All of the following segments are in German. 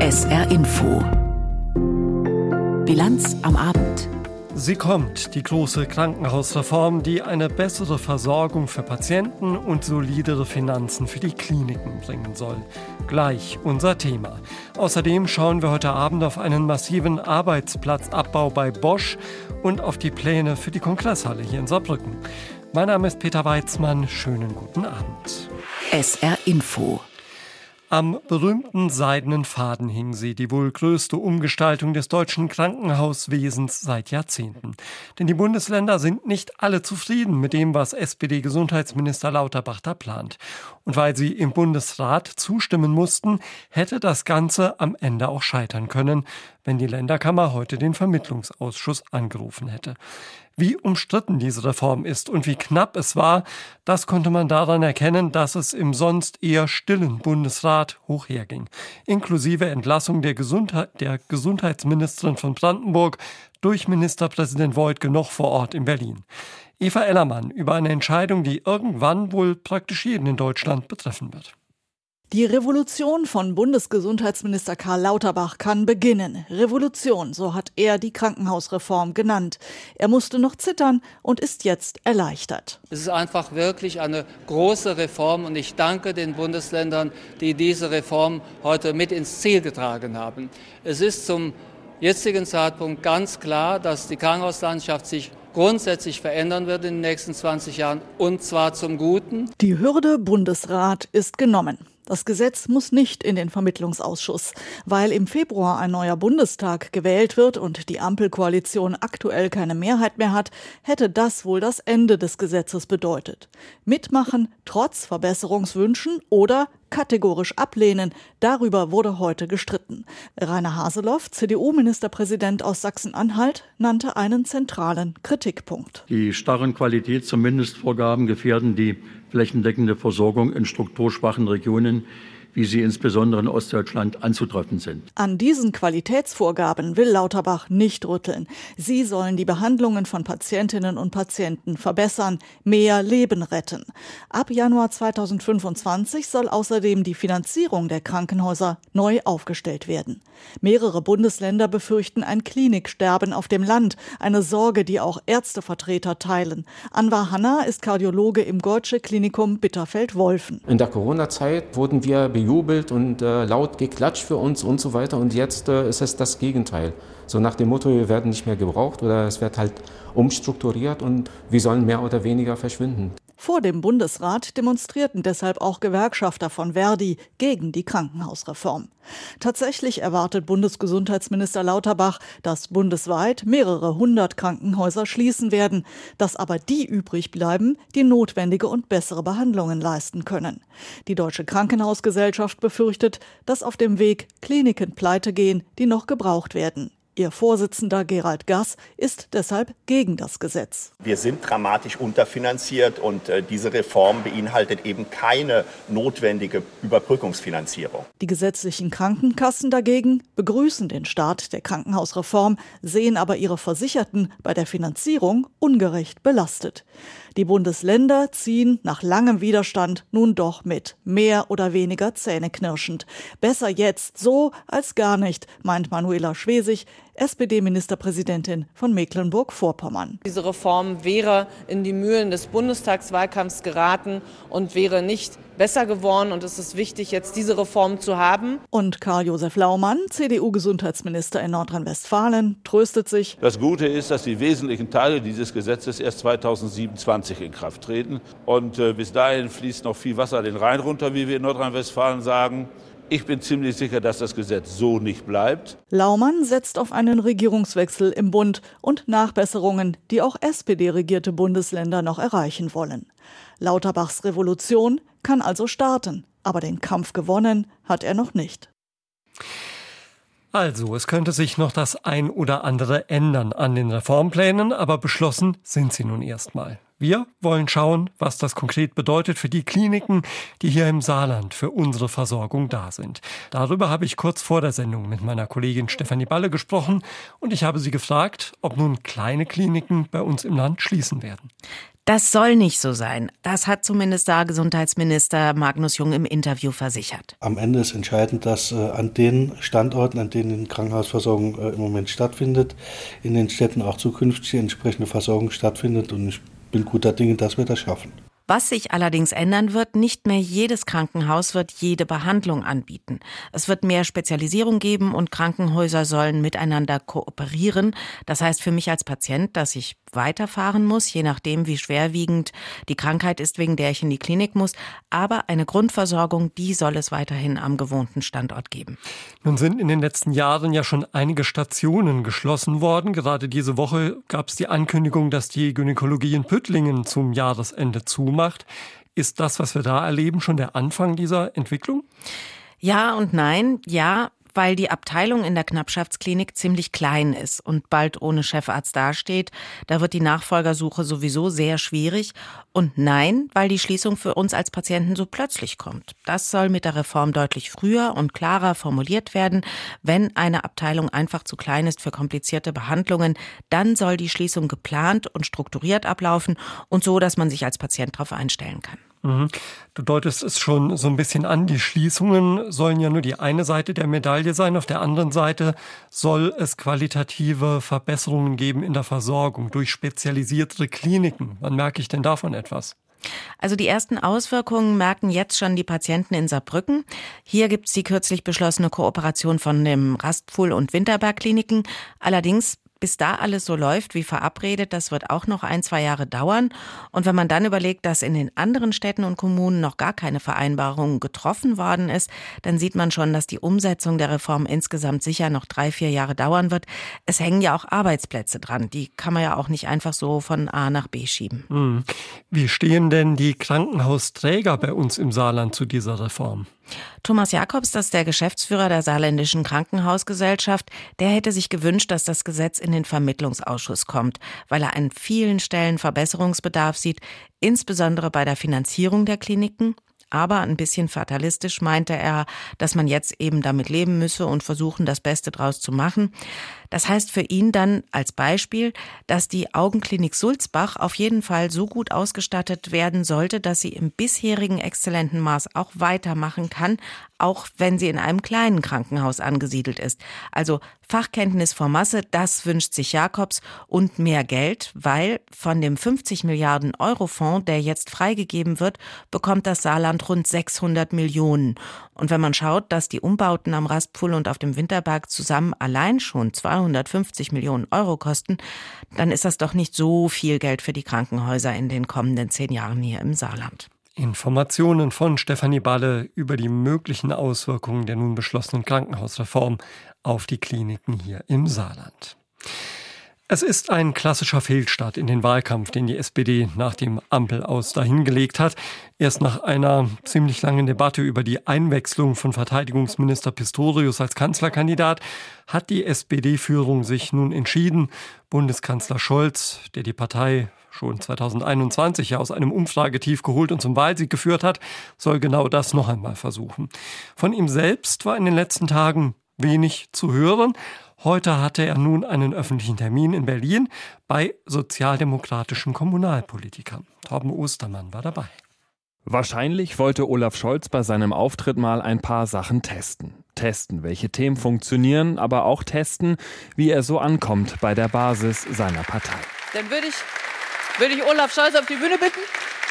SR Info. Bilanz am Abend. Sie kommt, die große Krankenhausreform, die eine bessere Versorgung für Patienten und solidere Finanzen für die Kliniken bringen soll. Gleich unser Thema. Außerdem schauen wir heute Abend auf einen massiven Arbeitsplatzabbau bei Bosch und auf die Pläne für die Kongresshalle hier in Saarbrücken. Mein Name ist Peter Weizmann. Schönen guten Abend. SR Info. Am berühmten seidenen Faden hing sie, die wohl größte Umgestaltung des deutschen Krankenhauswesens seit Jahrzehnten. Denn die Bundesländer sind nicht alle zufrieden mit dem, was SPD-Gesundheitsminister Lauterbach da plant. Und weil sie im Bundesrat zustimmen mussten, hätte das Ganze am Ende auch scheitern können, wenn die Länderkammer heute den Vermittlungsausschuss angerufen hätte. Wie umstritten diese Reform ist und wie knapp es war, das konnte man daran erkennen, dass es im sonst eher stillen Bundesrat hoch herging. Inklusive Entlassung der Gesundheitsministerin von Brandenburg durch Ministerpräsident Woidke noch vor Ort in Berlin. Eva Ellermann über eine Entscheidung, die irgendwann wohl praktisch jeden in Deutschland betreffen wird. Die Revolution von Bundesgesundheitsminister Karl Lauterbach kann beginnen. Revolution, so hat er die Krankenhausreform genannt. Er musste noch zittern und ist jetzt erleichtert. Es ist einfach wirklich eine große Reform und ich danke den Bundesländern, die diese Reform heute mit ins Ziel getragen haben. Es ist zum jetzigen Zeitpunkt ganz klar, dass die Krankenhauslandschaft sich grundsätzlich verändern wird in den nächsten 20 Jahren und zwar zum Guten. Die Hürde Bundesrat ist genommen. Das Gesetz muss nicht in den Vermittlungsausschuss. Weil im Februar ein neuer Bundestag gewählt wird und die Ampelkoalition aktuell keine Mehrheit mehr hat, hätte das wohl das Ende des Gesetzes bedeutet. Mitmachen trotz Verbesserungswünschen oder kategorisch ablehnen, darüber wurde heute gestritten. Rainer Haseloff, CDU-Ministerpräsident aus Sachsen-Anhalt, nannte einen zentralen Kritikpunkt. Die starren Qualitäts- und Mindestvorgaben gefährden die flächendeckende Versorgung in strukturschwachen Regionen, wie sie insbesondere in Ostdeutschland anzutreffen sind. An diesen Qualitätsvorgaben will Lauterbach nicht rütteln. Sie sollen die Behandlungen von Patientinnen und Patienten verbessern, mehr Leben retten. Ab Januar 2025 soll außerdem die Finanzierung der Krankenhäuser neu aufgestellt werden. Mehrere Bundesländer befürchten ein Kliniksterben auf dem Land, eine Sorge, die auch Ärztevertreter teilen. Anwar Hanna ist Kardiologe im Geutsche Klinikum Bitterfeld-Wolfen. In der Corona-Zeit wurden wir bejubelt und laut geklatscht für uns und so weiter. Und jetzt ist es das Gegenteil. So nach dem Motto, wir werden nicht mehr gebraucht oder es wird halt umstrukturiert und wir sollen mehr oder weniger verschwinden. Vor dem Bundesrat demonstrierten deshalb auch Gewerkschafter von Verdi gegen die Krankenhausreform. Tatsächlich erwartet Bundesgesundheitsminister Lauterbach, dass bundesweit mehrere hundert Krankenhäuser schließen werden, dass aber die übrig bleiben, die notwendige und bessere Behandlungen leisten können. Die Deutsche Krankenhausgesellschaft befürchtet, dass auf dem Weg Kliniken pleitegehen, die noch gebraucht werden. Ihr Vorsitzender Gerald Gass ist deshalb gegen das Gesetz. Wir sind dramatisch unterfinanziert und diese Reform beinhaltet eben keine notwendige Überbrückungsfinanzierung. Die gesetzlichen Krankenkassen dagegen begrüßen den Start der Krankenhausreform, sehen aber ihre Versicherten bei der Finanzierung ungerecht belastet. Die Bundesländer ziehen nach langem Widerstand nun doch mit, mehr oder weniger zähneknirschend. Besser jetzt so als gar nicht, meint Manuela Schwesig, SPD-Ministerpräsidentin von Mecklenburg-Vorpommern. Diese Reform wäre in die Mühlen des Bundestagswahlkampfs geraten und wäre nicht besser geworden. Und es ist wichtig, jetzt diese Reform zu haben. Und Karl-Josef Laumann, CDU-Gesundheitsminister in Nordrhein-Westfalen, tröstet sich. Das Gute ist, dass die wesentlichen Teile dieses Gesetzes erst 2027 in Kraft treten. Und bis dahin fließt noch viel Wasser den Rhein runter, wie wir in Nordrhein-Westfalen sagen. Ich bin ziemlich sicher, dass das Gesetz so nicht bleibt. Laumann setzt auf einen Regierungswechsel im Bund und Nachbesserungen, die auch SPD-regierte Bundesländer noch erreichen wollen. Lauterbachs Revolution kann also starten, aber den Kampf gewonnen hat er noch nicht. Also, es könnte sich noch das ein oder andere ändern an den Reformplänen, aber beschlossen sind sie nun erstmal. Wir wollen schauen, was das konkret bedeutet für die Kliniken, die hier im Saarland für unsere Versorgung da sind. Darüber habe ich kurz vor der Sendung mit meiner Kollegin Stefanie Balle gesprochen und ich habe sie gefragt, ob nun kleine Kliniken bei uns im Land schließen werden. Das soll nicht so sein. Das hat zumindest Gesundheitsminister Magnus Jung im Interview versichert. Am Ende ist entscheidend, dass an den Standorten, an denen die Krankenhausversorgung im Moment stattfindet, in den Städten auch zukünftig die entsprechende Versorgung stattfindet. Und ich bin guter Dinge, dass wir das schaffen. Was sich allerdings ändern wird, nicht mehr jedes Krankenhaus wird jede Behandlung anbieten. Es wird mehr Spezialisierung geben und Krankenhäuser sollen miteinander kooperieren. Das heißt für mich als Patient, dass ich weiterfahren muss, je nachdem, wie schwerwiegend die Krankheit ist, wegen der ich in die Klinik muss. Aber eine Grundversorgung, die soll es weiterhin am gewohnten Standort geben. Nun sind in den letzten Jahren ja schon einige Stationen geschlossen worden. Gerade diese Woche gab es die Ankündigung, dass die Gynäkologie in Püttlingen zum Jahresende zumacht. Ist das, was wir da erleben, schon der Anfang dieser Entwicklung? Ja und nein. Ja, weil die Abteilung in der Knappschaftsklinik ziemlich klein ist und bald ohne Chefarzt dasteht. Da wird die Nachfolgersuche sowieso sehr schwierig. Und nein, weil die Schließung für uns als Patienten so plötzlich kommt. Das soll mit der Reform deutlich früher und klarer formuliert werden. Wenn eine Abteilung einfach zu klein ist für komplizierte Behandlungen, dann soll die Schließung geplant und strukturiert ablaufen und so, dass man sich als Patient darauf einstellen kann. Du deutest es schon so ein bisschen an. Die Schließungen sollen ja nur die eine Seite der Medaille sein. Auf der anderen Seite soll es qualitative Verbesserungen geben in der Versorgung durch spezialisierte Kliniken. Wann merke ich denn davon etwas? Also die ersten Auswirkungen merken jetzt schon die Patienten in Saarbrücken. Hier gibt es die kürzlich beschlossene Kooperation von dem Rastpfuhl- und Winterberg-Kliniken. Allerdings bis da alles so läuft wie verabredet, das wird auch noch 1-2 Jahre dauern. Und wenn man dann überlegt, dass in den anderen Städten und Kommunen noch gar keine Vereinbarung getroffen worden ist, dann sieht man schon, dass die Umsetzung der Reform insgesamt sicher noch 3-4 Jahre dauern wird. Es hängen ja auch Arbeitsplätze dran. Die kann man ja auch nicht einfach so von A nach B schieben. Wie stehen denn die Krankenhausträger bei uns im Saarland zu dieser Reform? Thomas Jakobs, das ist der Geschäftsführer der Saarländischen Krankenhausgesellschaft, der hätte sich gewünscht, dass das Gesetz in den Vermittlungsausschuss kommt, weil er an vielen Stellen Verbesserungsbedarf sieht, insbesondere bei der Finanzierung der Kliniken. Aber ein bisschen fatalistisch meinte er, dass man jetzt eben damit leben müsse und versuchen, das Beste draus zu machen. Das heißt für ihn dann als Beispiel, dass die Augenklinik Sulzbach auf jeden Fall so gut ausgestattet werden sollte, dass sie im bisherigen exzellenten Maß auch weitermachen kann, auch wenn sie in einem kleinen Krankenhaus angesiedelt ist. Also Fachkenntnis vor Masse, das wünscht sich Jakobs und mehr Geld, weil von dem 50 Milliarden Euro Fonds, der jetzt freigegeben wird, bekommt das Saarland rund 600 Millionen. Und wenn man schaut, dass die Umbauten am Rastpfuhl und auf dem Winterberg zusammen allein schon 250 Millionen Euro kosten, dann ist das doch nicht so viel Geld für die Krankenhäuser in den kommenden 10 Jahren hier im Saarland. Informationen von Stefanie Balle über die möglichen Auswirkungen der nun beschlossenen Krankenhausreform auf die Kliniken hier im Saarland. Es ist ein klassischer Fehlstart in den Wahlkampf, den die SPD nach dem Ampel-Aus dahingelegt hat. Erst nach einer ziemlich langen Debatte über die Einwechslung von Verteidigungsminister Pistorius als Kanzlerkandidat hat die SPD-Führung sich nun entschieden, Bundeskanzler Scholz, der die Partei schon 2021 aus einem Umfragetief geholt und zum Wahlsieg geführt hat, soll genau das noch einmal versuchen. Von ihm selbst war in den letzten Tagen wenig zu hören. Heute hatte er nun einen öffentlichen Termin in Berlin bei sozialdemokratischen Kommunalpolitikern. Torben Ostermann war dabei. Wahrscheinlich wollte Olaf Scholz bei seinem Auftritt mal ein paar Sachen testen. Testen, welche Themen funktionieren, aber auch testen, wie er so ankommt bei der Basis seiner Partei. Dann würde ich Olaf Scholz auf die Bühne bitten.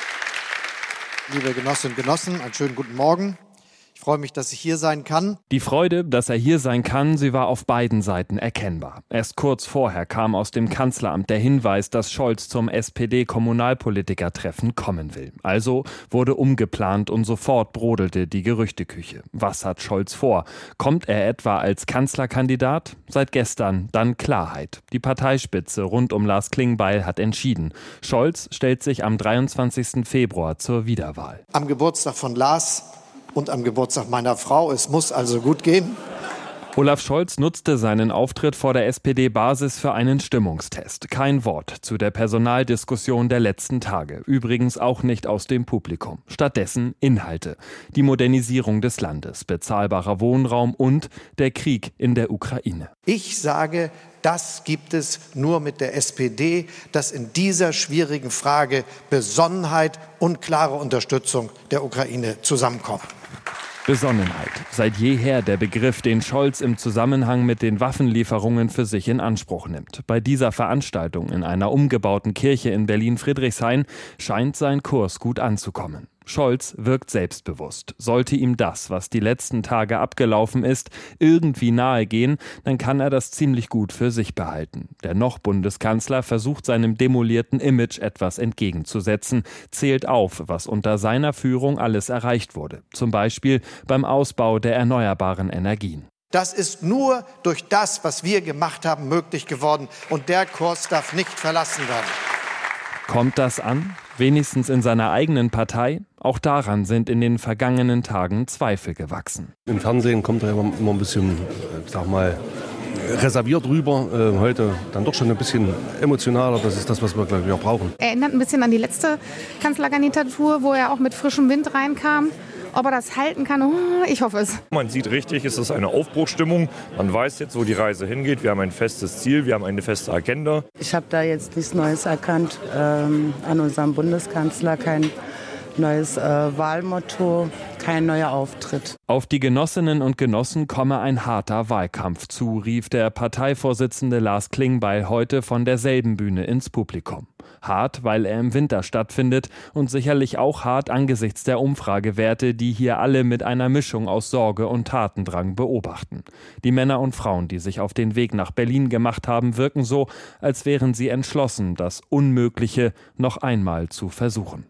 Liebe Genossinnen und Genossen, einen schönen guten Morgen. Ich freue mich, dass ich hier sein kann. Die Freude, dass er hier sein kann, sie war auf beiden Seiten erkennbar. Erst kurz vorher kam aus dem Kanzleramt der Hinweis, dass Scholz zum SPD-Kommunalpolitikertreffen kommen will. Also wurde umgeplant und sofort brodelte die Gerüchteküche. Was hat Scholz vor? Kommt er etwa als Kanzlerkandidat? Seit gestern dann Klarheit. Die Parteispitze rund um Lars Klingbeil hat entschieden. Scholz stellt sich am 23. Februar zur Wiederwahl. Am Geburtstag von Lars und am Geburtstag meiner Frau. Es muss also gut gehen. Olaf Scholz nutzte seinen Auftritt vor der SPD-Basis für einen Stimmungstest. Kein Wort zu der Personaldiskussion der letzten Tage. Übrigens auch nicht aus dem Publikum. Stattdessen Inhalte. Die Modernisierung des Landes, bezahlbarer Wohnraum und der Krieg in der Ukraine. Ich sage, das gibt es nur mit der SPD, dass in dieser schwierigen Frage Besonnenheit und klare Unterstützung der Ukraine zusammenkommen. Besonnenheit. Seit jeher der Begriff, den Scholz im Zusammenhang mit den Waffenlieferungen für sich in Anspruch nimmt. Bei dieser Veranstaltung in einer umgebauten Kirche in Berlin-Friedrichshain scheint sein Kurs gut anzukommen. Scholz wirkt selbstbewusst. Sollte ihm das, was die letzten Tage abgelaufen ist, irgendwie nahe gehen, dann kann er das ziemlich gut für sich behalten. Der noch Bundeskanzler versucht seinem demolierten Image etwas entgegenzusetzen, zählt auf, was unter seiner Führung alles erreicht wurde. Zum Beispiel beim Ausbau der erneuerbaren Energien. Das ist nur durch das, was wir gemacht haben, möglich geworden. Und der Kurs darf nicht verlassen werden. Kommt das an? Wenigstens in seiner eigenen Partei? Auch daran sind in den vergangenen Tagen Zweifel gewachsen. Im Fernsehen kommt er immer ein bisschen, reserviert rüber. Heute dann doch schon ein bisschen emotionaler. Das ist das, was wir, glaube ich, auch brauchen. Erinnert ein bisschen an die letzte Kanzlerkandidatur, wo er auch mit frischem Wind reinkam. Ob er das halten kann, ich hoffe es. Man sieht richtig, es ist eine Aufbruchsstimmung. Man weiß jetzt, wo die Reise hingeht. Wir haben ein festes Ziel, wir haben eine feste Agenda. Ich habe da jetzt nichts Neues erkannt an unserem Bundeskanzler. Kein neues Wahlmotto, kein neuer Auftritt. Auf die Genossinnen und Genossen komme ein harter Wahlkampf zu, rief der Parteivorsitzende Lars Klingbeil heute von derselben Bühne ins Publikum. Hart, weil er im Winter stattfindet und sicherlich auch hart angesichts der Umfragewerte, die hier alle mit einer Mischung aus Sorge und Tatendrang beobachten. Die Männer und Frauen, die sich auf den Weg nach Berlin gemacht haben, wirken so, als wären sie entschlossen, das Unmögliche noch einmal zu versuchen.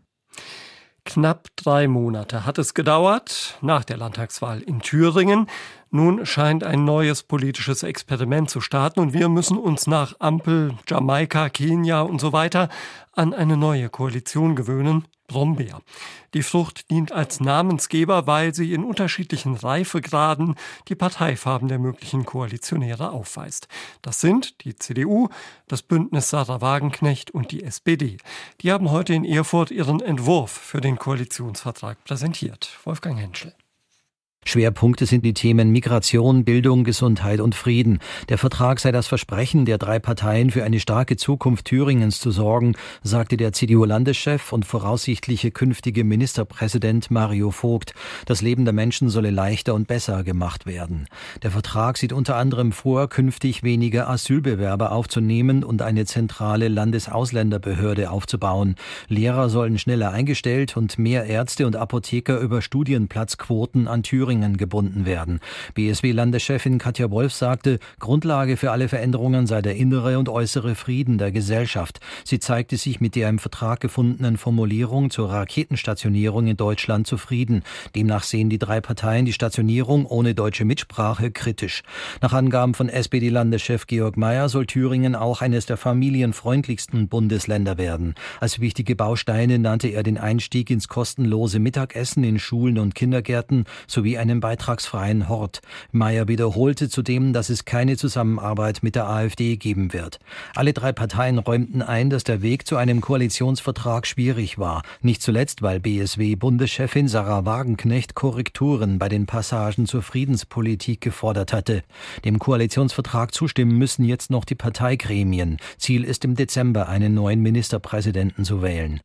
Knapp 3 Monate hat es gedauert, nach der Landtagswahl in Thüringen. Nun scheint ein neues politisches Experiment zu starten und wir müssen uns nach Ampel, Jamaika, Kenia und so weiter an eine neue Koalition gewöhnen. Brombeer. Die Frucht dient als Namensgeber, weil sie in unterschiedlichen Reifegraden die Parteifarben der möglichen Koalitionäre aufweist. Das sind die CDU, das Bündnis Sarah Wagenknecht und die SPD. Die haben heute in Erfurt ihren Entwurf für den Koalitionsvertrag präsentiert. Wolfgang Henschel. Schwerpunkte sind die Themen Migration, Bildung, Gesundheit und Frieden. Der Vertrag sei das Versprechen der 3 Parteien, für eine starke Zukunft Thüringens zu sorgen, sagte der CDU-Landeschef und voraussichtliche künftige Ministerpräsident Mario Vogt. Das Leben der Menschen solle leichter und besser gemacht werden. Der Vertrag sieht unter anderem vor, künftig weniger Asylbewerber aufzunehmen und eine zentrale Landesausländerbehörde aufzubauen. Lehrer sollen schneller eingestellt und mehr Ärzte und Apotheker über Studienplatzquoten an Thüringen gebunden werden. BSW-Landeschefin Katja Wolf sagte, Grundlage für alle Veränderungen sei der innere und äußere Frieden der Gesellschaft. Sie zeigte sich mit der im Vertrag gefundenen Formulierung zur Raketenstationierung in Deutschland zufrieden. Demnach sehen die 3 Parteien die Stationierung ohne deutsche Mitsprache kritisch. Nach Angaben von SPD-Landeschef Georg Mayer soll Thüringen auch eines der familienfreundlichsten Bundesländer werden. Als wichtige Bausteine nannte er den Einstieg ins kostenlose Mittagessen in Schulen und Kindergärten sowie einen beitragsfreien Hort. Mayer wiederholte zudem, dass es keine Zusammenarbeit mit der AfD geben wird. Alle 3 Parteien räumten ein, dass der Weg zu einem Koalitionsvertrag schwierig war. Nicht zuletzt, weil BSW-Bundeschefin Sarah Wagenknecht Korrekturen bei den Passagen zur Friedenspolitik gefordert hatte. Dem Koalitionsvertrag zustimmen müssen jetzt noch die Parteigremien. Ziel ist im Dezember, einen neuen Ministerpräsidenten zu wählen.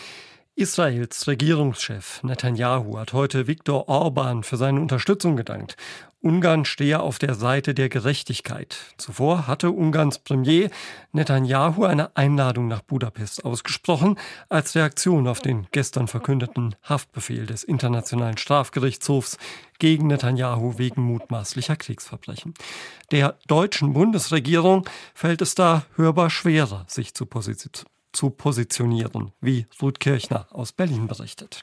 Israels Regierungschef Netanyahu hat heute Viktor Orban für seine Unterstützung gedankt. Ungarn stehe auf der Seite der Gerechtigkeit. Zuvor hatte Ungarns Premier Netanyahu eine Einladung nach Budapest ausgesprochen, als Reaktion auf den gestern verkündeten Haftbefehl des Internationalen Strafgerichtshofs gegen Netanyahu wegen mutmaßlicher Kriegsverbrechen. Der deutschen Bundesregierung fällt es da hörbar schwerer, sich zu positionieren, wie Ruth Kirchner aus Berlin berichtet.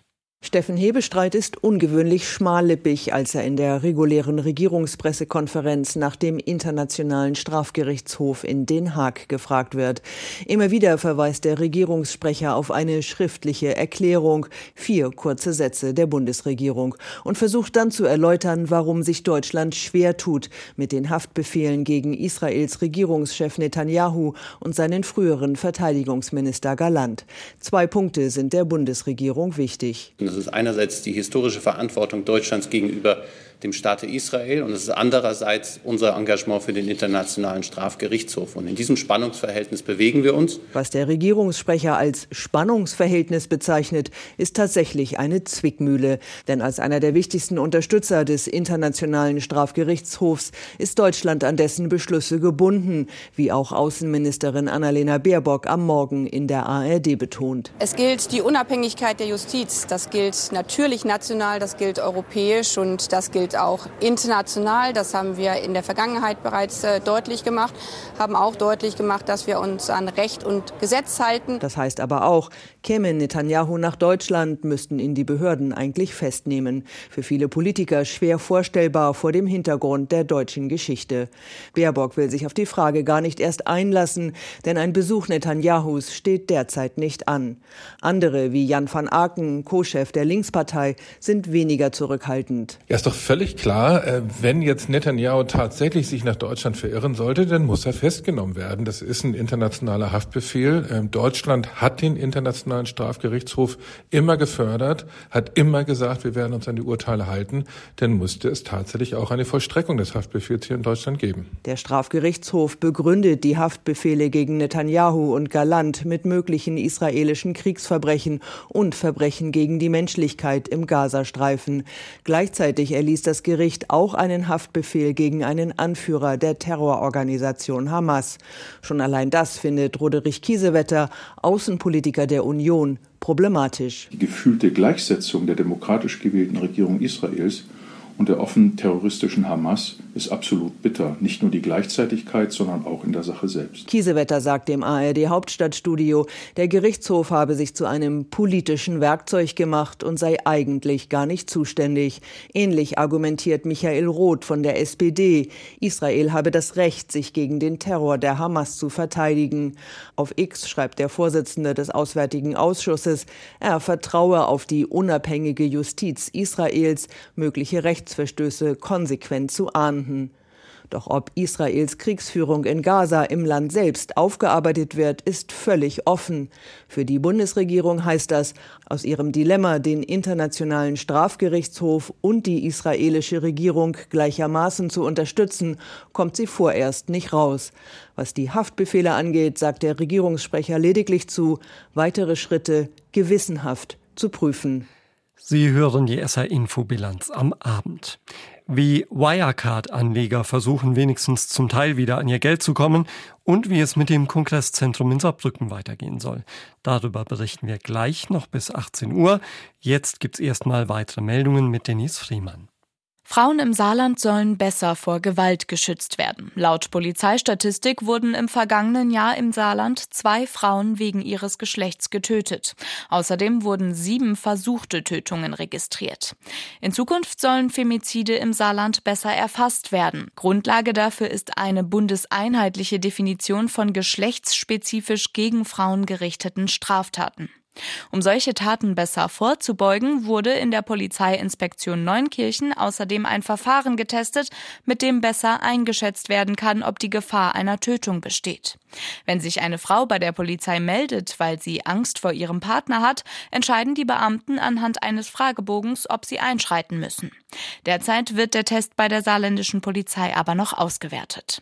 Steffen Hebestreit ist ungewöhnlich schmallippig, als er in der regulären Regierungspressekonferenz nach dem Internationalen Strafgerichtshof in Den Haag gefragt wird. Immer wieder verweist der Regierungssprecher auf eine schriftliche Erklärung, 4 kurze Sätze der Bundesregierung, und versucht dann zu erläutern, warum sich Deutschland schwer tut mit den Haftbefehlen gegen Israels Regierungschef Netanyahu und seinen früheren Verteidigungsminister Galland. 2 Punkte sind der Bundesregierung wichtig. Das ist einerseits die historische Verantwortung Deutschlands gegenüber dem Staate Israel und es ist andererseits unser Engagement für den Internationalen Strafgerichtshof. Und in diesem Spannungsverhältnis bewegen wir uns. Was der Regierungssprecher als Spannungsverhältnis bezeichnet, ist tatsächlich eine Zwickmühle. Denn als einer der wichtigsten Unterstützer des Internationalen Strafgerichtshofs ist Deutschland an dessen Beschlüsse gebunden, wie auch Außenministerin Annalena Baerbock am Morgen in der ARD betont. Es gilt die Unabhängigkeit der Justiz. Das gilt natürlich national, das gilt europäisch und das gilt auch international. Das haben wir in der Vergangenheit bereits deutlich gemacht, haben auch deutlich gemacht, dass wir uns an Recht und Gesetz halten. Das heißt aber auch, käme Netanyahu nach Deutschland, müssten ihn die Behörden eigentlich festnehmen. Für viele Politiker schwer vorstellbar vor dem Hintergrund der deutschen Geschichte. Baerbock will sich auf die Frage gar nicht erst einlassen, denn ein Besuch Netanyahus steht derzeit nicht an. Andere wie Jan van Aken, Co-Chef der Linkspartei, sind weniger zurückhaltend. Ja, ist doch völlig klar, wenn jetzt Netanyahu tatsächlich sich nach Deutschland verirren sollte, dann muss er festgenommen werden. Das ist ein internationaler Haftbefehl. Deutschland hat den Internationalen Strafgerichtshof immer gefördert, hat immer gesagt, wir werden uns an die Urteile halten. Dann musste es tatsächlich auch eine Vollstreckung des Haftbefehls hier in Deutschland geben. Der Strafgerichtshof begründet die Haftbefehle gegen Netanyahu und Galland mit möglichen israelischen Kriegsverbrechen und Verbrechen gegen die Menschlichkeit im Gazastreifen. Gleichzeitig erließ das Gericht auch einen Haftbefehl gegen einen Anführer der Terrororganisation Hamas. Schon allein das findet Roderich Kiesewetter, Außenpolitiker der Union, problematisch. Die gefühlte Gleichsetzung der demokratisch gewählten Regierung Israels und der offen terroristischen Hamas ist absolut bitter. Nicht nur die Gleichzeitigkeit, sondern auch in der Sache selbst. Kiesewetter sagt im ARD-Hauptstadtstudio, der Gerichtshof habe sich zu einem politischen Werkzeug gemacht und sei eigentlich gar nicht zuständig. Ähnlich argumentiert Michael Roth von der SPD. Israel habe das Recht, sich gegen den Terror der Hamas zu verteidigen. Auf X schreibt der Vorsitzende des Auswärtigen Ausschusses, er vertraue auf die unabhängige Justiz Israels, mögliche Rechtsverstöße konsequent zu ahnden. Doch ob Israels Kriegsführung in Gaza im Land selbst aufgearbeitet wird, ist völlig offen. Für die Bundesregierung heißt das, aus ihrem Dilemma, den Internationalen Strafgerichtshof und die israelische Regierung gleichermaßen zu unterstützen, kommt sie vorerst nicht raus. Was die Haftbefehle angeht, sagt der Regierungssprecher lediglich zu, weitere Schritte gewissenhaft zu prüfen. Sie hören die SR-Info-Bilanz am Abend. Wie Wirecard-Anleger versuchen, wenigstens zum Teil wieder an ihr Geld zu kommen und wie es mit dem Kongresszentrum in Saarbrücken weitergehen soll. Darüber berichten wir gleich noch bis 18 Uhr. Jetzt gibt's erstmal weitere Meldungen mit Denise Friemann. Frauen im Saarland sollen besser vor Gewalt geschützt werden. Laut Polizeistatistik wurden im vergangenen Jahr im Saarland 2 Frauen wegen ihres Geschlechts getötet. Außerdem wurden 7 versuchte Tötungen registriert. In Zukunft sollen Femizide im Saarland besser erfasst werden. Grundlage dafür ist eine bundeseinheitliche Definition von geschlechtsspezifisch gegen Frauen gerichteten Straftaten. Um solche Taten besser vorzubeugen, wurde in der Polizeiinspektion Neunkirchen außerdem ein Verfahren getestet, mit dem besser eingeschätzt werden kann, ob die Gefahr einer Tötung besteht. Wenn sich eine Frau bei der Polizei meldet, weil sie Angst vor ihrem Partner hat, entscheiden die Beamten anhand eines Fragebogens, ob sie einschreiten müssen. Derzeit wird der Test bei der saarländischen Polizei aber noch ausgewertet.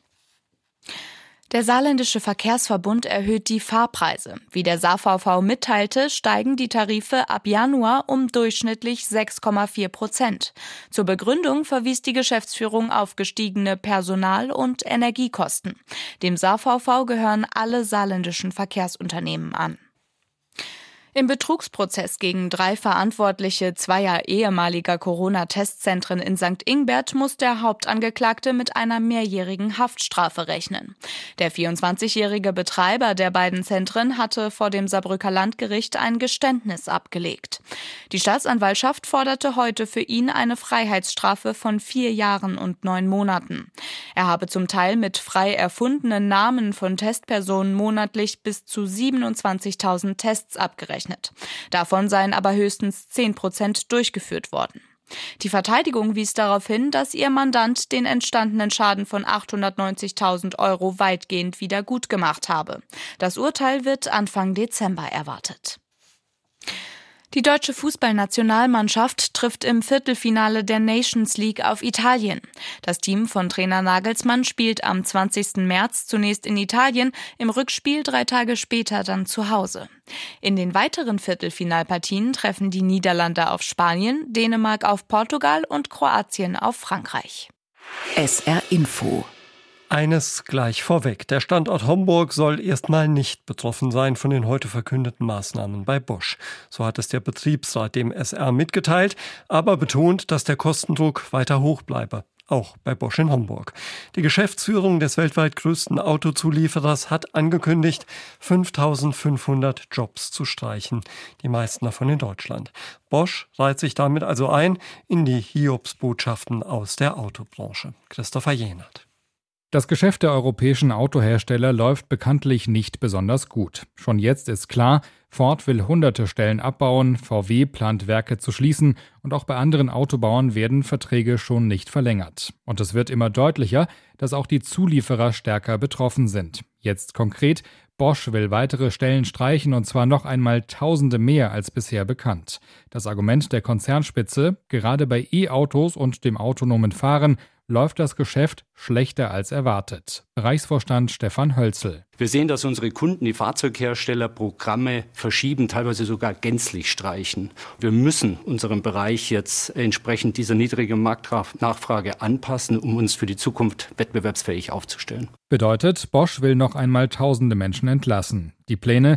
Der Saarländische Verkehrsverbund erhöht die Fahrpreise. Wie der SaVV mitteilte, steigen die Tarife ab Januar um durchschnittlich 6,4%. Zur Begründung verwies die Geschäftsführung auf gestiegene Personal- und Energiekosten. Dem SaVV gehören alle saarländischen Verkehrsunternehmen an. Im Betrugsprozess gegen 3 Verantwortliche zweier ehemaliger Corona-Testzentren in St. Ingbert muss der Hauptangeklagte mit einer mehrjährigen Haftstrafe rechnen. Der 24-jährige Betreiber der beiden Zentren hatte vor dem Saarbrücker Landgericht ein Geständnis abgelegt. Die Staatsanwaltschaft forderte heute für ihn eine Freiheitsstrafe von 4 Jahren und 9 Monaten. Er habe zum Teil mit frei erfundenen Namen von Testpersonen monatlich bis zu 27.000 Tests abgerechnet. Davon seien aber höchstens 10% durchgeführt worden. Die Verteidigung wies darauf hin, dass ihr Mandant den entstandenen Schaden von 890.000 € weitgehend wieder gutgemacht habe. Das Urteil wird Anfang Dezember erwartet. Die deutsche Fußballnationalmannschaft trifft im Viertelfinale der Nations League auf Italien. Das Team von Trainer Nagelsmann spielt am 20. März zunächst in Italien, im Rückspiel 3 Tage später dann zu Hause. In den weiteren Viertelfinalpartien treffen die Niederlande auf Spanien, Dänemark auf Portugal und Kroatien auf Frankreich. SR Info. Eines gleich vorweg. Der Standort Homburg soll erstmal nicht betroffen sein von den heute verkündeten Maßnahmen bei Bosch. So hat es der Betriebsrat dem SR mitgeteilt, aber betont, dass der Kostendruck weiter hoch bleibe. Auch bei Bosch in Homburg. Die Geschäftsführung des weltweit größten Autozulieferers hat angekündigt, 5.500 Jobs zu streichen. Die meisten davon in Deutschland. Bosch reiht sich damit also ein in die Hiobsbotschaften aus der Autobranche. Christopher Jenert. Das Geschäft der europäischen Autohersteller läuft bekanntlich nicht besonders gut. Schon jetzt ist klar, Ford will hunderte Stellen abbauen, VW plant Werke zu schließen und auch bei anderen Autobauern werden Verträge schon nicht verlängert. Und es wird immer deutlicher, dass auch die Zulieferer stärker betroffen sind. Jetzt konkret, Bosch will weitere Stellen streichen und zwar noch einmal Tausende mehr als bisher bekannt. Das Argument der Konzernspitze, gerade bei E-Autos und dem autonomen Fahren läuft das Geschäft schlechter als erwartet. Bereichsvorstand Stefan Hölzel. Wir sehen, dass unsere Kunden, die Fahrzeughersteller, Programme verschieben, teilweise sogar gänzlich streichen. Wir müssen unseren Bereich jetzt entsprechend dieser niedrigen Marktnachfrage anpassen, um uns für die Zukunft wettbewerbsfähig aufzustellen. Bedeutet, Bosch will noch einmal tausende Menschen entlassen. Die Pläne,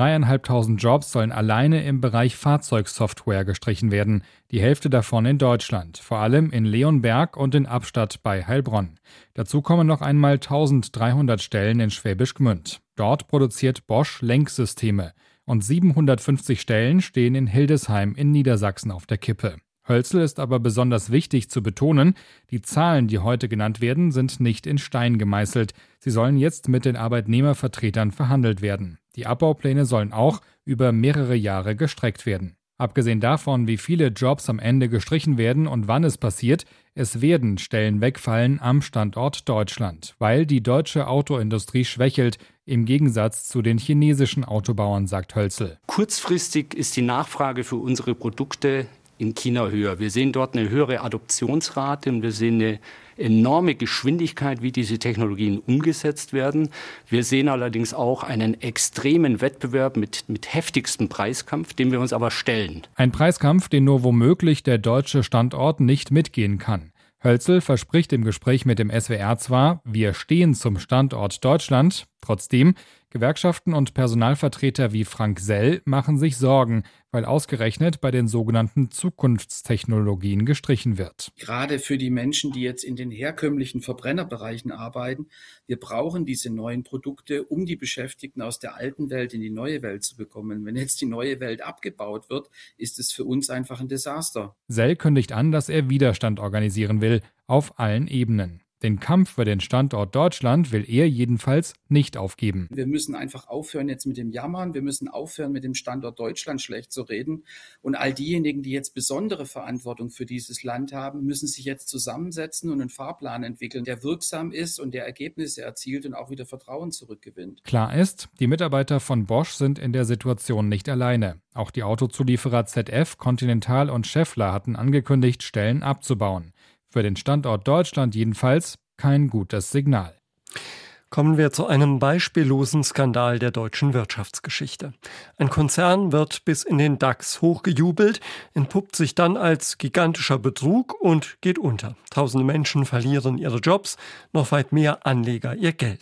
3.500 Jobs sollen alleine im Bereich Fahrzeugsoftware gestrichen werden. Die Hälfte davon in Deutschland, vor allem in Leonberg und in Abstadt bei Heilbronn. Dazu kommen noch einmal 1.300 Stellen in Schwäbisch Gmünd. Dort produziert Bosch Lenksysteme. Und 750 Stellen stehen in Hildesheim in Niedersachsen auf der Kippe. Hölzel ist aber besonders wichtig zu betonen, die Zahlen, die heute genannt werden, sind nicht in Stein gemeißelt. Sie sollen jetzt mit den Arbeitnehmervertretern verhandelt werden. Die Abbaupläne sollen auch über mehrere Jahre gestreckt werden. Abgesehen davon, wie viele Jobs am Ende gestrichen werden und wann es passiert, es werden Stellen wegfallen am Standort Deutschland, weil die deutsche Autoindustrie schwächelt, im Gegensatz zu den chinesischen Autobauern, sagt Hölzel. Kurzfristig ist die Nachfrage für unsere Produkte in China höher. Wir sehen dort eine höhere Adoptionsrate und wir sehen eine enorme Geschwindigkeit, wie diese Technologien umgesetzt werden. Wir sehen allerdings auch einen extremen Wettbewerb mit heftigstem Preiskampf, dem wir uns aber stellen. Ein Preiskampf, den nur womöglich der deutsche Standort nicht mitgehen kann. Hölzel verspricht im Gespräch mit dem SWR zwar, wir stehen zum Standort Deutschland, trotzdem, Gewerkschaften und Personalvertreter wie Frank Sell machen sich Sorgen, weil ausgerechnet bei den sogenannten Zukunftstechnologien gestrichen wird. Gerade für die Menschen, die jetzt in den herkömmlichen Verbrennerbereichen arbeiten, wir brauchen diese neuen Produkte, um die Beschäftigten aus der alten Welt in die neue Welt zu bekommen. Wenn jetzt die neue Welt abgebaut wird, ist es für uns einfach ein Desaster. Sell kündigt an, dass er Widerstand organisieren will, auf allen Ebenen. Den Kampf für den Standort Deutschland will er jedenfalls nicht aufgeben. Wir müssen einfach aufhören jetzt mit dem Jammern. Wir müssen aufhören, mit dem Standort Deutschland schlecht zu reden. Und all diejenigen, die jetzt besondere Verantwortung für dieses Land haben, müssen sich jetzt zusammensetzen und einen Fahrplan entwickeln, der wirksam ist und der Ergebnisse erzielt und auch wieder Vertrauen zurückgewinnt. Klar ist, die Mitarbeiter von Bosch sind in der Situation nicht alleine. Auch die Autozulieferer ZF, Continental und Schaeffler hatten angekündigt, Stellen abzubauen. Für den Standort Deutschland jedenfalls kein gutes Signal. Kommen wir zu einem beispiellosen Skandal der deutschen Wirtschaftsgeschichte. Ein Konzern wird bis in den DAX hochgejubelt, entpuppt sich dann als gigantischer Betrug und geht unter. Tausende Menschen verlieren ihre Jobs, noch weit mehr Anleger ihr Geld.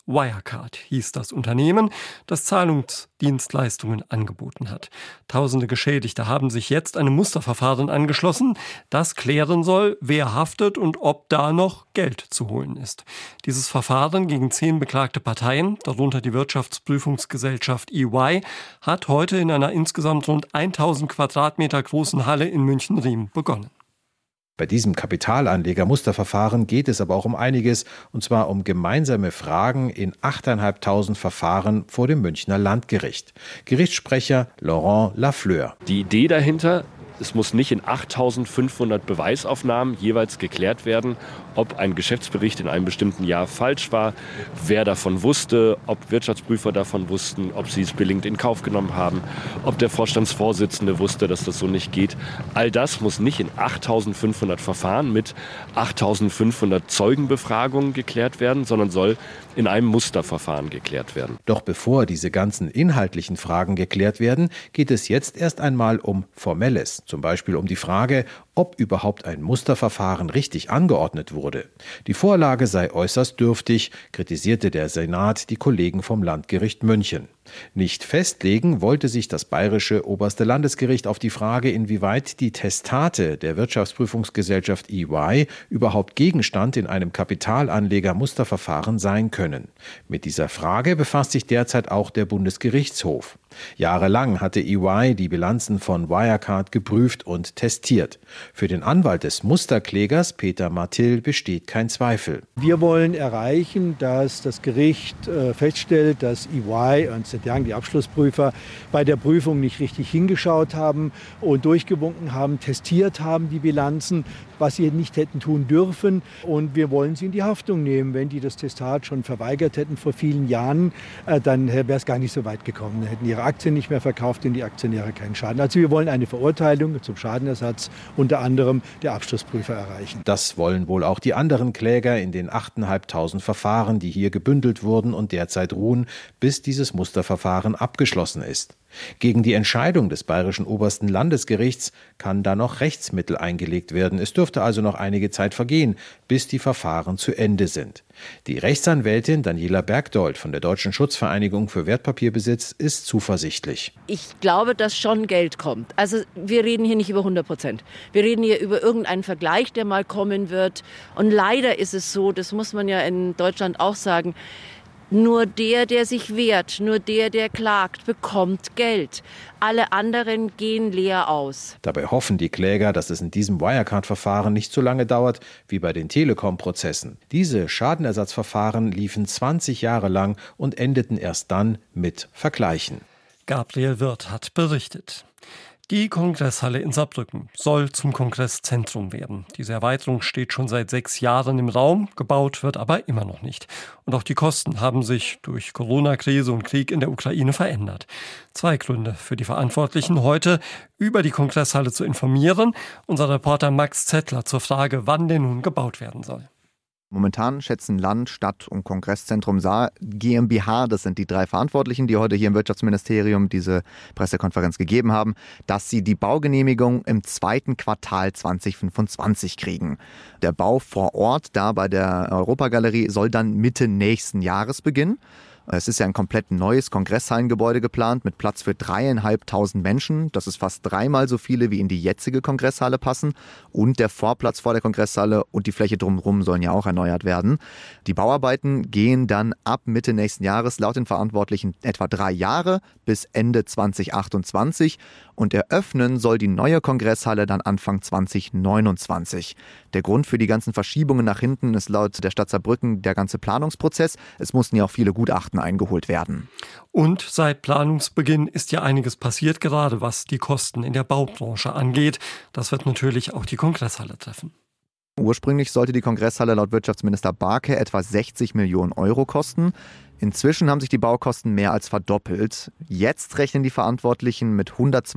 Wirecard hieß das Unternehmen, das Zahlungsdienstleistungen angeboten hat. Tausende Geschädigte haben sich jetzt einem Musterverfahren angeschlossen, das klären soll, wer haftet und ob da noch Geld zu holen ist. Dieses Verfahren gegen 10 beklagte Parteien, darunter die Wirtschaftsprüfungsgesellschaft EY, hat heute in einer insgesamt rund 1000 Quadratmeter großen Halle in München-Riem begonnen. Bei diesem Kapitalanleger-Musterverfahren geht es aber auch um einiges, und zwar um gemeinsame Fragen in 8.500 Verfahren vor dem Münchner Landgericht. Gerichtssprecher Laurent Lafleur. Die Idee dahinter: Es muss nicht in 8.500 Beweisaufnahmen jeweils geklärt werden, ob ein Geschäftsbericht in einem bestimmten Jahr falsch war, wer davon wusste, ob Wirtschaftsprüfer davon wussten, ob sie es billigend in Kauf genommen haben, ob der Vorstandsvorsitzende wusste, dass das so nicht geht. All das muss nicht in 8.500 Verfahren mit 8.500 Zeugenbefragungen geklärt werden, sondern soll in einem Musterverfahren geklärt werden. Doch bevor diese ganzen inhaltlichen Fragen geklärt werden, geht es jetzt erst einmal um Formelles. Zum Beispiel um die Frage, ob überhaupt ein Musterverfahren richtig angeordnet wurde. Die Vorlage sei äußerst dürftig, kritisierte der Senat die Kollegen vom Landgericht München. Nicht festlegen wollte sich das bayerische oberste Landesgericht auf die Frage, inwieweit die Testate der Wirtschaftsprüfungsgesellschaft EY überhaupt Gegenstand in einem Kapitalanleger-Musterverfahren sein können. Mit dieser Frage befasst sich derzeit auch der Bundesgerichtshof. Jahrelang hatte EY die Bilanzen von Wirecard geprüft und testiert. Für den Anwalt des Musterklägers, Peter Martil, besteht kein Zweifel. Wir wollen erreichen, dass das Gericht feststellt, dass EY und Young, die Abschlussprüfer, bei der Prüfung nicht richtig hingeschaut haben und durchgewunken haben, testiert haben die Bilanzen, was sie nicht hätten tun dürfen. Und wir wollen sie in die Haftung nehmen. Wenn die das Testat schon verweigert hätten vor vielen Jahren, dann wäre es gar nicht so weit gekommen. Dann hätten ihre Aktien nicht mehr verkauft und die Aktionäre keinen Schaden. Also wir wollen eine Verurteilung zum Schadenersatz unter anderem der Abschlussprüfer erreichen. Das wollen wohl auch die anderen Kläger in den 8.500 Verfahren, die hier gebündelt wurden und derzeit ruhen, bis dieses Musterverfahren abgeschlossen ist. Gegen die Entscheidung des bayerischen obersten Landesgerichts kann da noch Rechtsmittel eingelegt werden. Es dürfte also noch einige Zeit vergehen, bis die Verfahren zu Ende sind. Die Rechtsanwältin Daniela Bergdold von der Deutschen Schutzvereinigung für Wertpapierbesitz ist zuversichtlich. Ich glaube, dass schon Geld kommt. Also wir reden hier nicht über 100%. Wir reden hier über irgendeinen Vergleich, der mal kommen wird. Und leider ist es so, das muss man ja in Deutschland auch sagen, nur der sich wehrt, nur der klagt, bekommt Geld. Alle anderen gehen leer aus. Dabei hoffen die Kläger, dass es in diesem Wirecard-Verfahren nicht so lange dauert wie bei den Telekom-Prozessen. Diese Schadenersatzverfahren liefen 20 Jahre lang und endeten erst dann mit Vergleichen. Gabriel Wirth hat berichtet. Die Kongresshalle in Saarbrücken soll zum Kongresszentrum werden. Diese Erweiterung steht schon seit 6 Jahren im Raum, gebaut wird aber immer noch nicht. Und auch die Kosten haben sich durch Corona-Krise und Krieg in der Ukraine verändert. 2 Gründe für die Verantwortlichen, heute über die Kongresshalle zu informieren. Unser Reporter Max Zettler zur Frage, wann denn nun gebaut werden soll. Momentan schätzen Land, Stadt und Kongresszentrum Saar GmbH, das sind die 3 Verantwortlichen, die heute hier im Wirtschaftsministerium diese Pressekonferenz gegeben haben, dass sie die Baugenehmigung im 2. Quartal 2025 kriegen. Der Bau vor Ort, da bei der Europagalerie, soll dann Mitte nächsten Jahres beginnen. Es ist ja ein komplett neues Kongresshallengebäude geplant mit Platz für 3.500 Menschen. Das ist fast 3-mal so viele, wie in die jetzige Kongresshalle passen. Und der Vorplatz vor der Kongresshalle und die Fläche drumherum sollen ja auch erneuert werden. Die Bauarbeiten gehen dann ab Mitte nächsten Jahres laut den Verantwortlichen etwa 3 Jahre bis Ende 2028. Und eröffnen soll die neue Kongresshalle dann Anfang 2029. Der Grund für die ganzen Verschiebungen nach hinten ist laut der Stadt Saarbrücken der ganze Planungsprozess. Es mussten ja auch viele Gutachten eingeholt werden. Und seit Planungsbeginn ist ja einiges passiert, gerade was die Kosten in der Baubranche angeht. Das wird natürlich auch die Kongresshalle treffen. Ursprünglich sollte die Kongresshalle laut Wirtschaftsminister Barke etwa 60 Millionen Euro kosten. Inzwischen haben sich die Baukosten mehr als verdoppelt. Jetzt rechnen die Verantwortlichen mit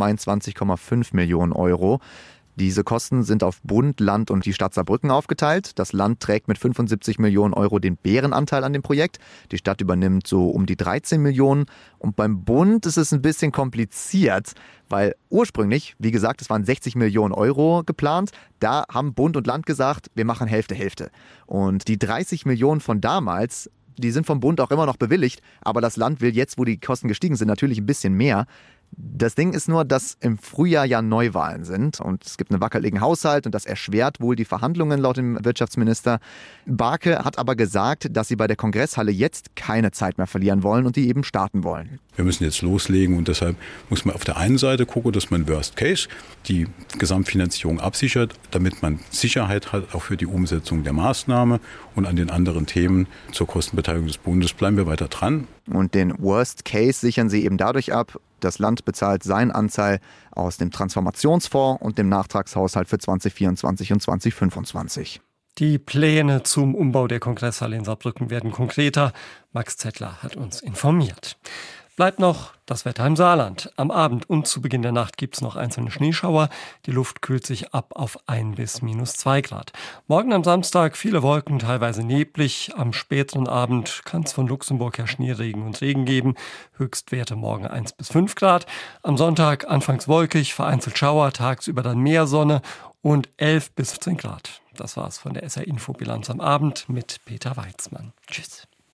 122,5 Millionen Euro. Diese Kosten sind auf Bund, Land und die Stadt Saarbrücken aufgeteilt. Das Land trägt mit 75 Millionen Euro den Bärenanteil an dem Projekt. Die Stadt übernimmt so um die 13 Millionen. Und beim Bund ist es ein bisschen kompliziert, weil ursprünglich, wie gesagt, es waren 60 Millionen Euro geplant. Da haben Bund und Land gesagt, wir machen Hälfte. Und die 30 Millionen von damals, Die sind vom Bund auch immer noch bewilligt, aber das Land will jetzt, wo die Kosten gestiegen sind, natürlich ein bisschen mehr. Das Ding ist nur, dass im Frühjahr ja Neuwahlen sind und es gibt einen wackeligen Haushalt und das erschwert wohl die Verhandlungen laut dem Wirtschaftsminister. Barke hat aber gesagt, dass sie bei der Kongresshalle jetzt keine Zeit mehr verlieren wollen und die eben starten wollen. Wir müssen jetzt loslegen und deshalb muss man auf der einen Seite gucken, dass man Worst Case die Gesamtfinanzierung absichert, damit man Sicherheit hat, auch für die Umsetzung der Maßnahme, und an den anderen Themen zur Kostenbeteiligung des Bundes bleiben wir weiter dran. Und den Worst Case sichern sie eben dadurch ab, das Land bezahlt seinen Anteil aus dem Transformationsfonds und dem Nachtragshaushalt für 2024 und 2025. Die Pläne zum Umbau der Kongresshalle in Saarbrücken werden konkreter. Max Zettler hat uns informiert. Bleibt noch das Wetter im Saarland. Am Abend und zu Beginn der Nacht gibt es noch einzelne Schneeschauer. Die Luft kühlt sich ab auf 1 bis -2 Grad. Morgen am Samstag viele Wolken, teilweise neblig. Am späteren Abend kann es von Luxemburg her Schneeregen und Regen geben. Höchstwerte morgen 1 bis 5 Grad. Am Sonntag anfangs wolkig, vereinzelt Schauer, tagsüber dann mehr Sonne und 11 bis 15 Grad. Das war's von der SR-Info-Bilanz am Abend mit Peter Weizmann. Tschüss.